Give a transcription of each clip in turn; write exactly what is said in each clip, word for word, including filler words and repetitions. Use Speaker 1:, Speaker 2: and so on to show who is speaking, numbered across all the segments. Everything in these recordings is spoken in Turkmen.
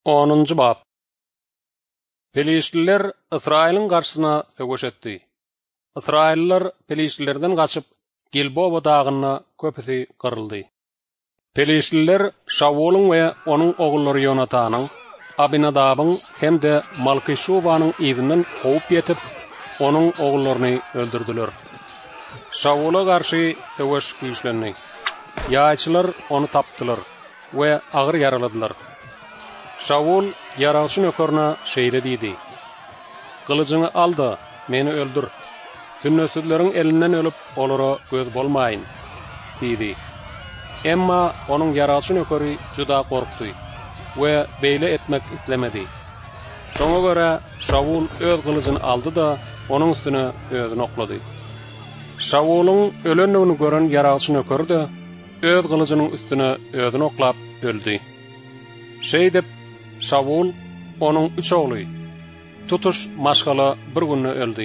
Speaker 1: onuncu bab. Filistinler İsrail'in karşısına sögüş etdi. İsrailler Filistinlerden kaçıp Gilboa dağına köpüsü kırıldı. Filistinler Şavul'un ve onun oğulları Yonatan'ın, Abinadab'ın hem de Malkishuva'nın izinden kovup yetip onun oğullarını öldürdüler. Şavul'a karşı sögüş güçlendi. Yayçılar onu taptılar ve ağır yaraladılar. Şavul yaralçı nökörüne şeýle diýdi. Kılıcını al da meni öldür. Sünnösüdlerin elinden ölüp olara göz bolmaýyn, diýdi. Emma onun yaralçı nökörü juda korkdy we beýle etmek islemedi. Şoňa görä Şavul öz kılıcını aldı da onun üstüne özüni oklady. Şavul'un ölenligini gören yaralçı nökörü de öz kılıcının üstüne özüni oklap öldü. Şey dep Şavul onun üç oğlu tutuş maşgala bir günne öldü.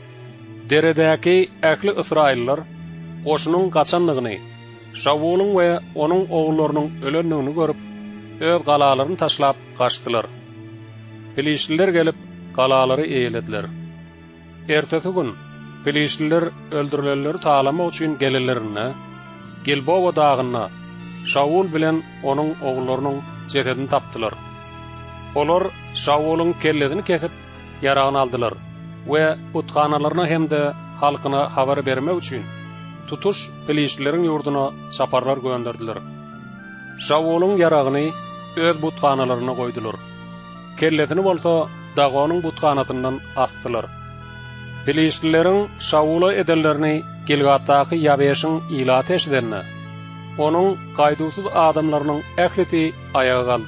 Speaker 1: Deredäki ähli İsrailler goşunun gaçanlygyny, Şavul'un we onun oğullarynyň ölenligini görüp öz galalaryny taşlap kaçdylar. Filistinler gelip galalary eýlediler. Ertesi gün Filistinler öldürülenleri taalamak üçin gelirlerine Gilboa dağına Şavul bilen onun oğullarynyň cesedini tapdylar. Olar Şavul'un kellesini kesip yarağını aldılar ve butkanalarına hem de halkına haber vermek üçün tutuş Filistinlerin yurduna saparlar gönderdiler. Şavul'un yarağını öz butkanalarına koydular. Kellesini bolsa Dagonun butkanatından astılar. Filistinlerin Şavul'a edenlerini Gilgat'taki Yabeş'in ilat eşidenine, onun gaydusuz adamlarının ehlisi ayağa kaldı.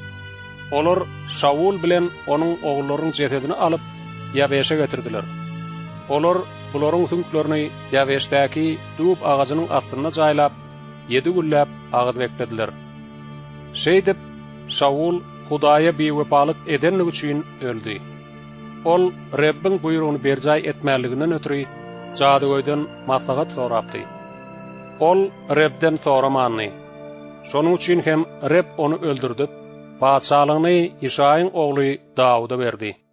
Speaker 1: Olar Şavul bilen onun oğullarının cesedini alıp Yabeş'e getirdiler. Olar buların sünklerini Yabeş'taki dub ağacının astına jaylap, yedi güllap ağız beklediler. Şey dep Şavul Hudaýa biwepalyk edenlik üçin öldü. Ol Rabbin buyrugyny berjay etmeliginden ötürü Jadygoýdan maslahat sorapdy. Ol Rabbden soramany. Şonuň üçin hem Rabb onu öldürdüp, paçalygyny Ýeşaýyň ogly Dawuda berdi.